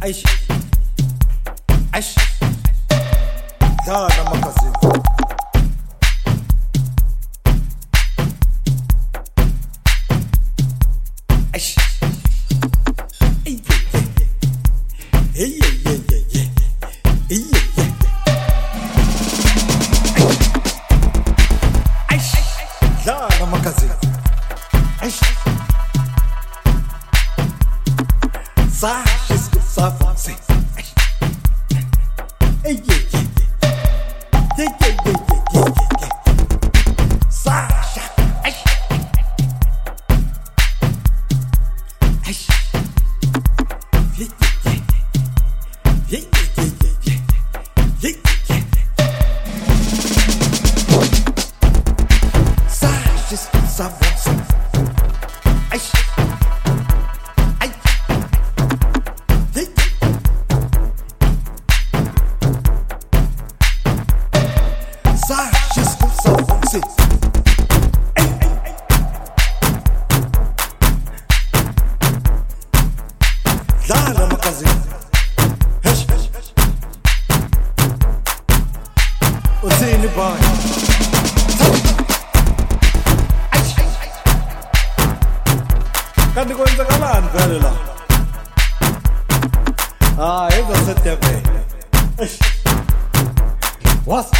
Aish, aish, dala magazine. Aish, hey yeah, hey yeah. Aish, dala magazine. Aish, Sasha, Safasi. Hey yeah. Sasha, aish, aish, Sasha, Safasi. Aish. Dala magazine. Hesh. Uzini boy. Kanti kwenzakalani vele la? Yenza setebe. What's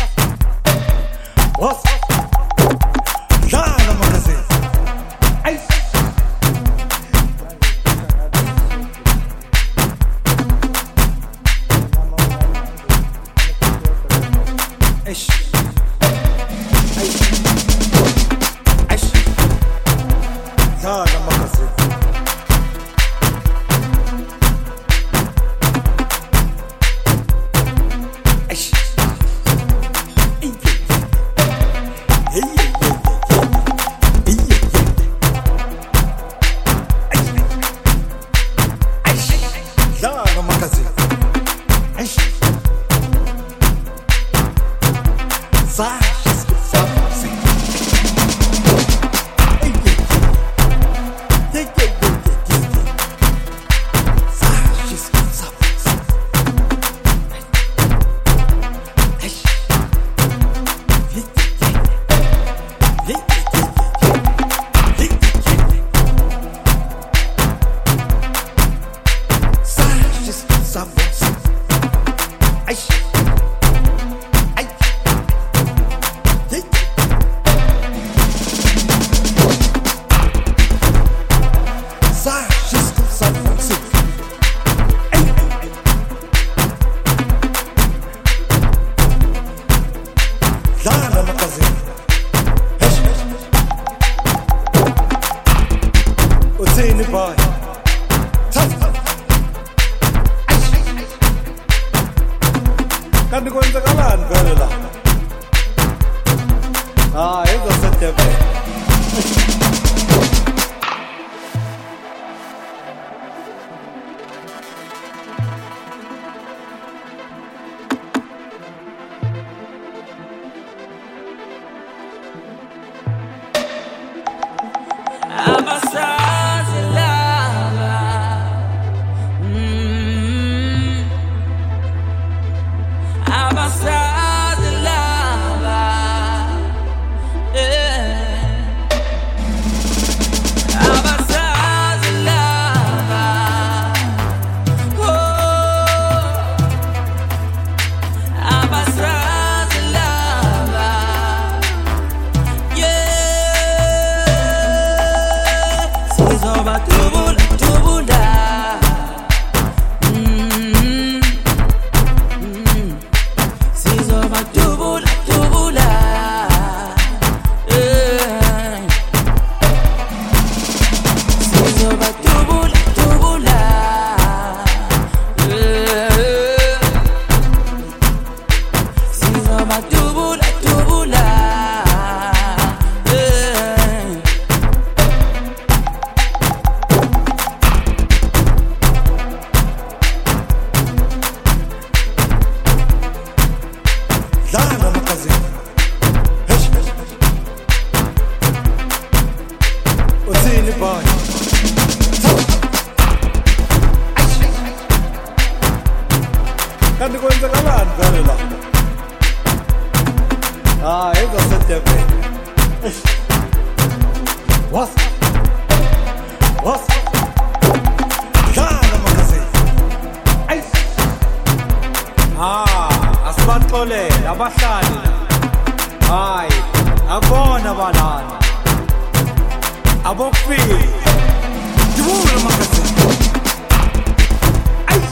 Dala magazine. Aish, aish, aish, dala magazine. Aish, dala magazine. Aish. Sasha, Safasi. Hey yeah. Sasha, Safasi. Aish. Sasha, Safasi. Aish. Dala magazine. Hesh. Uzini boy. Kanti kwenzakalani vele la? Yenza setebe. Abasazi lava, abasazi lava, abasazi lava, abasazi lava, yeah. ezoseteve. Was? Dlala magazine. Ay. Asibaxolele abahlali la. Hayi, akubona balana. Abokufika. Dibula magazine. Ay.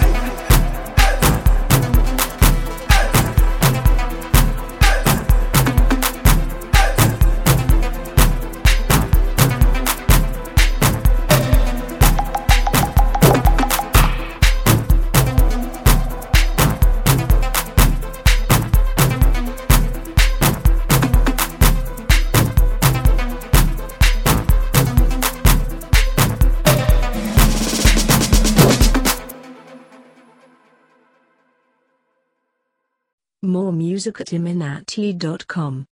More music at iminatli.com.